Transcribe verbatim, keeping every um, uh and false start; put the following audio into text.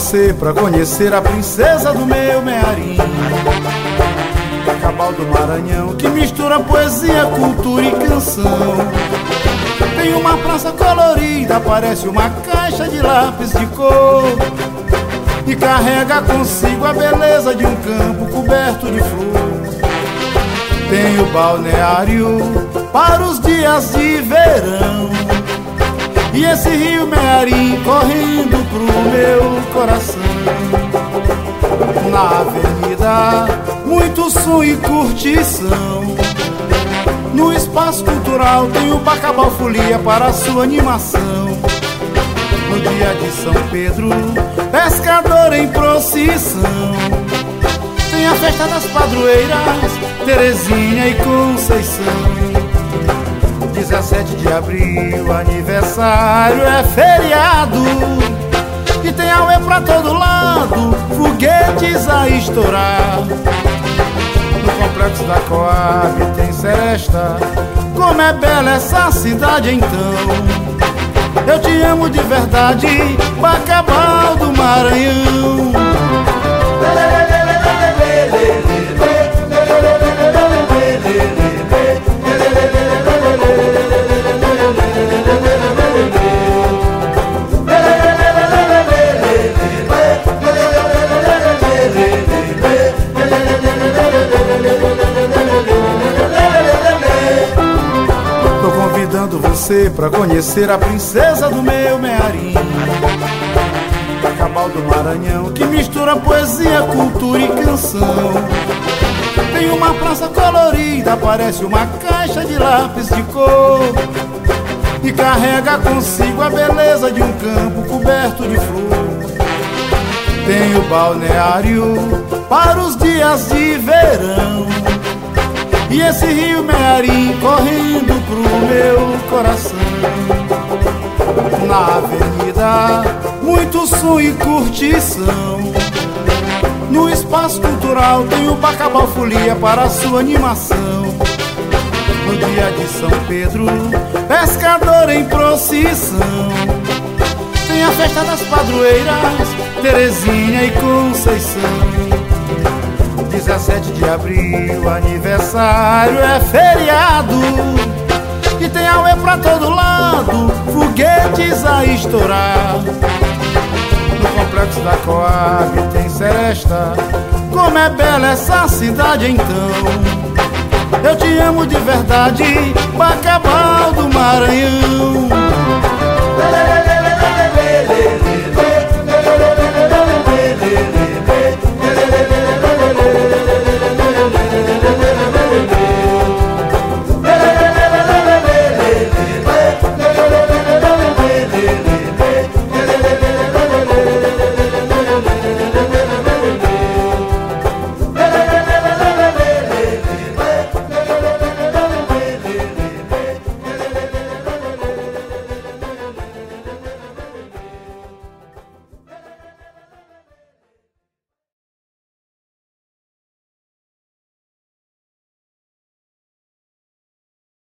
você pra conhecer a princesa do meu mearim, Bacabal do Maranhão, que mistura poesia, cultura e canção. Tem uma praça colorida, parece uma caixa de lápis de cor, e carrega consigo a beleza de um campo coberto de flor. Tem o balneário para os dias de verão, e esse rio Mearim correndo pro meu coração. Na avenida, muito som e curtição. No espaço cultural tem o Bacabal Folia para a sua animação. No dia de São Pedro, pescador em procissão. Tem a festa das padroeiras, Terezinha e Conceição. dezessete de abril, aniversário, é feriado, e tem auê pra todo lado, foguetes a estourar. No complexo da Coab tem seresta, como é bela essa cidade então. Eu te amo de verdade, Bacabal do Maranhão. Tô convidando você pra conhecer a princesa do meu mearim, Bacabal do Maranhão, que mistura poesia, cultura e canção. Tem uma praça colorida, parece uma caixa de lápis de cor, e carrega consigo a beleza de um campo coberto de flor. Tem o balneário para os dias de verão, e esse rio Mearim correndo pro meu coração. Na avenida, muito som e curtição. No espaço cultural tem o Bacabal Folia para a sua animação. No dia de São Pedro, pescador em procissão. Tem a festa das padroeiras, Terezinha e Conceição. dezessete de abril, aniversário, é feriado, e tem auê pra todo lado, foguetes a estourar. No complexo da Coab tem seresta, como é bela essa cidade então. Eu te amo de verdade, Bacabal do Maranhão.